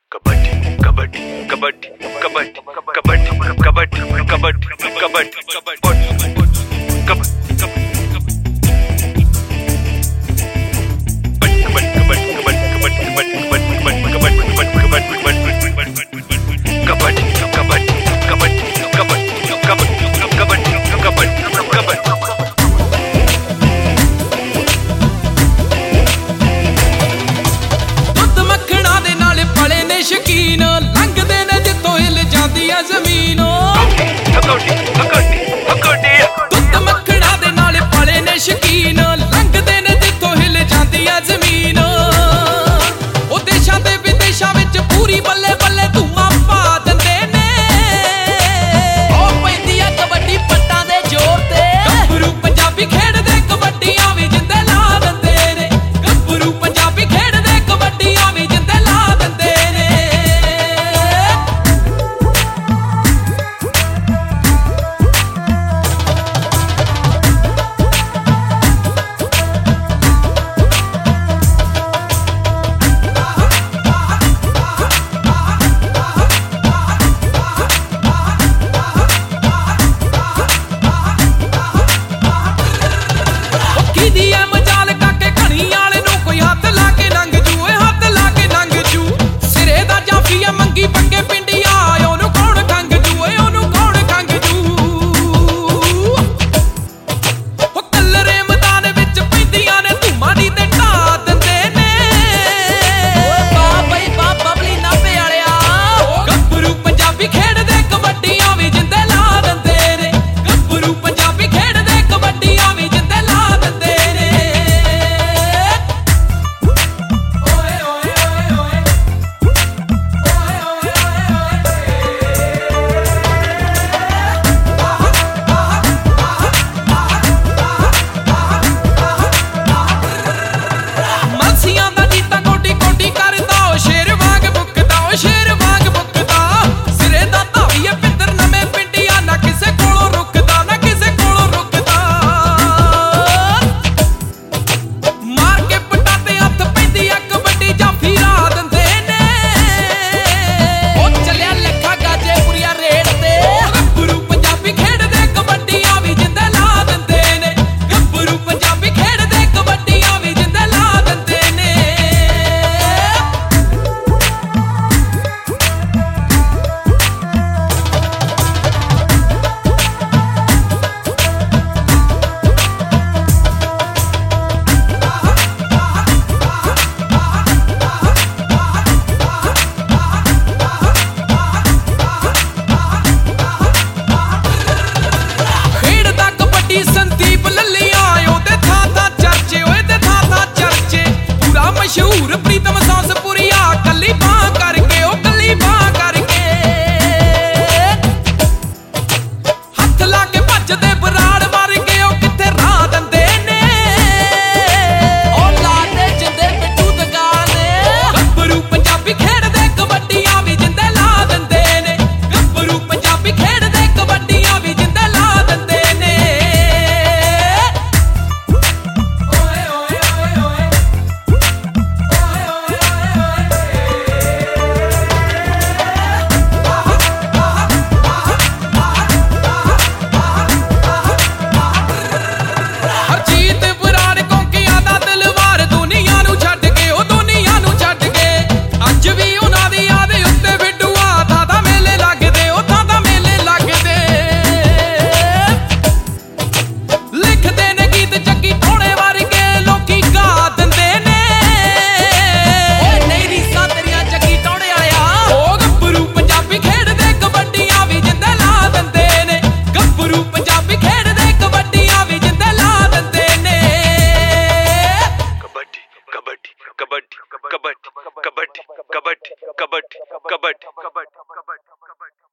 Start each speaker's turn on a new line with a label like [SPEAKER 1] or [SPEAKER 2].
[SPEAKER 1] कबड्डी कबड्डी कबड्डी कबड्डी कबड्डी कबड्डी कबड्डी कबड्डी
[SPEAKER 2] शकीन लंघदे ने जितों हिल जांदी आ ज़मीन दुध मक्खणा दे नाल पले ने शकीन लंघदे ने जितों हिल जांदी आ ज़मीन ओ देशां ते विदेशां विच पूरी बल्ले बल्ले धूआं पा दिंदे ने ओ पैंदी आ कबड्डी पट्टां दे जोर ते गभरू पंजाबी खेडदे कबड्डियां वी जिंदे ला दिंदे ने गभरू पंजाबी खेडदे कबड्डियां वी जिंदे ला दिंदे ने पंगे पिंडिया ओनू कौन खंग जू ओनू कौन खंग जू ओ कलरे मैदान विच पैंदियां ने धूमां दी ते ढा दिंदे ने वाह बई वाह बबली नाभे वालिया गभरू पंजाबी खेडदे कबड्डियां वी जिंदे ला दिंदे ने गभरू पंजाबी खेडदे कबड्डियां वी जिंदे ला दिंदे ने ओए ओए ओए ओए मशहूर प्रीतम सांसपुरिया कली बां करके ओ कली बां करके हथ ला के भजदे बराड़ मार के ओ किथे राह दिंदे ने ओ लाडे जिंदे पिट्टू दगाने गभरू पंजाबी खेडदे कबड्डियां वी जिंदे ला दिंदे ने गभरू पंजाबी खेडदे कबड्डियां वी जिंदे ला दिंदे ने ओए ओए ओए ओए कबड्डी कबड्डी कबड्डी कबड्डी कबड्डी कबड्डी कबड्डी कबड्डी